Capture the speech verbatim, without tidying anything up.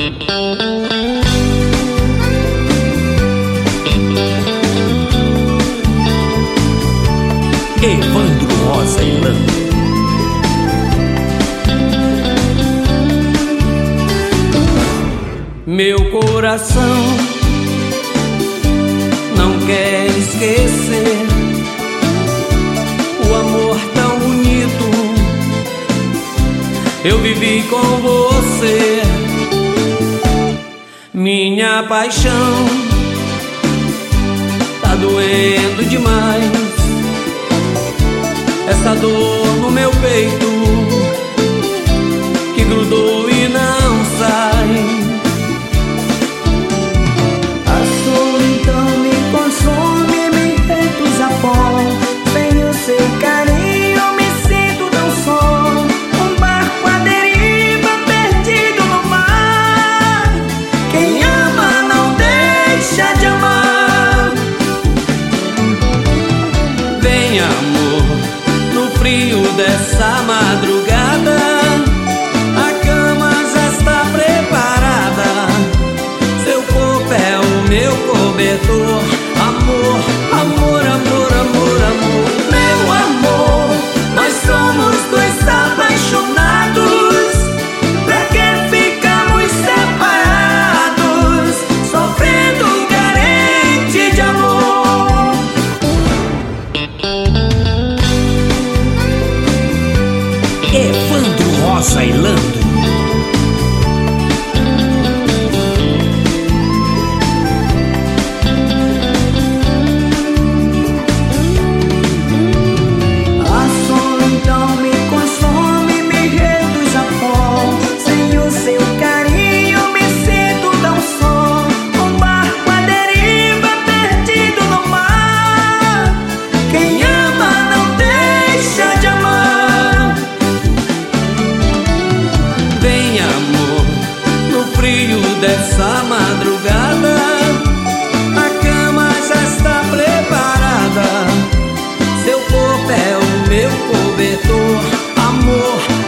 Evandro Rosa e Lando. Meu coração não quer esquecer o amor tão bonito. Eu vivi com você, minha paixão tá doendo demais. Essa dor no meu peito que grudou e não sai. A solidão me consome, me reduz a pó. Sem o seu carinho me sinto tão só. Um barco à deriva, perdido no mar. Quem ama não deixa de amar. Vem, amor, no frio dessa madrugada, a cama já está preparada. Seu corpo é o meu cobertor. Amor, amor, amor, amor, amor. Meu amor, nós somos dois apaixonados. Pra que ficamos separados, sofrendo carente de amor? Evandro Rosa e Lando. A solidão me consome, me reduz a pó. Sem o seu carinho me sinto tão só. Um barco à deriva, perdido no mar. Quem ama não deixa de amar. Vem, amor, no frio dessa madrugada, a cama já está preparada. Seu corpo é o meu cobertor. Amor,